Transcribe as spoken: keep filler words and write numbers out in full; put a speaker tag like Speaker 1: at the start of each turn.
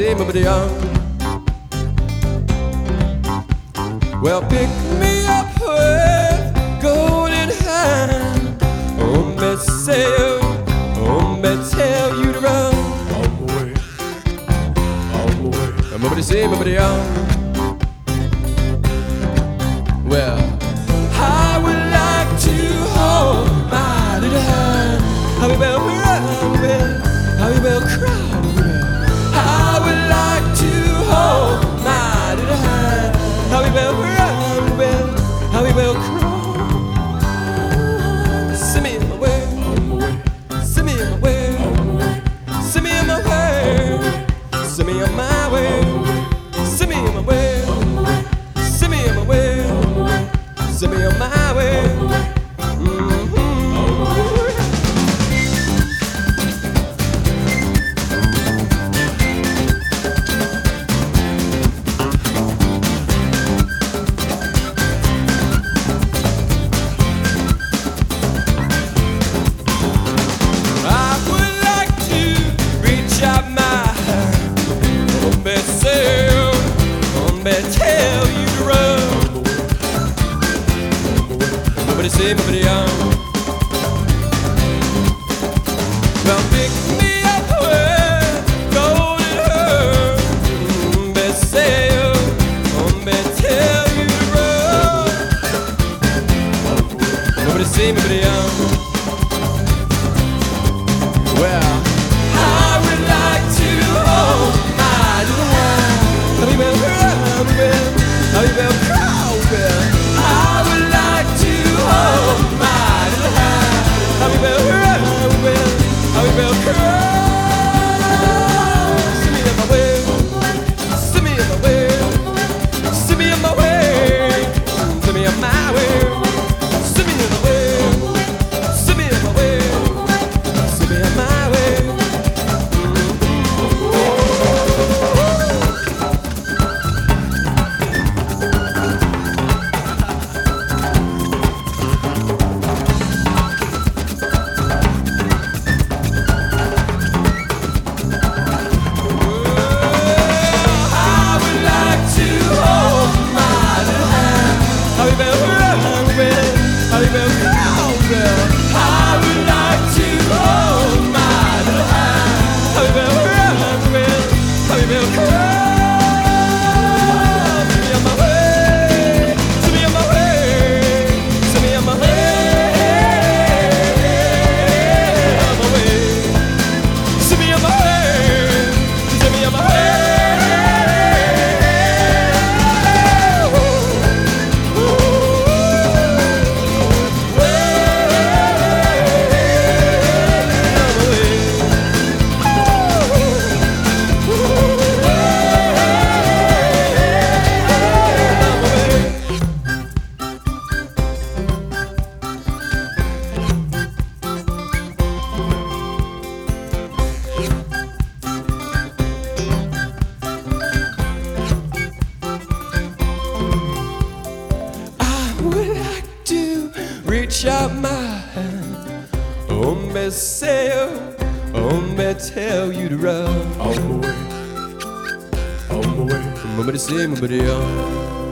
Speaker 1: say, nobody young. Well, pick me up with golden hand. Oh, me say, oh, me tell you to run.
Speaker 2: All the way, all the way.
Speaker 1: Nobody say, nobody young. Well, I would like to hold my little hand. How we will run, how we will cry. I would like to hold my little hand. How we will run, how we will cry. Send me in my way, send me in my way, send me in my way, send me on my way, send me in my way, send me in my way, send me on my way. Tell you to run. Nobody say, nobody young. Well, pick me up with golden hair. Nobody say, nobody tell you to run. Nobody say, nobody young. Well, I would like to hold my little hand. How we will run, how we will crawl, I would like to hold my little hand. How we will run, how we will crawl. See me in my way, see me in my way, see me in my way, see me in my way, see me in my way, see me in my way, see me in my way. I would like to hold my little hand. How we will run with, how we will cry. Send me on my way, send me on my way, send me on my way, on my way. Send me on my way, send me on my way. Reach out my hand. Oh, me say, oh, me tell you to run.
Speaker 2: All the way, all the way.
Speaker 1: Nobody say, nobody young.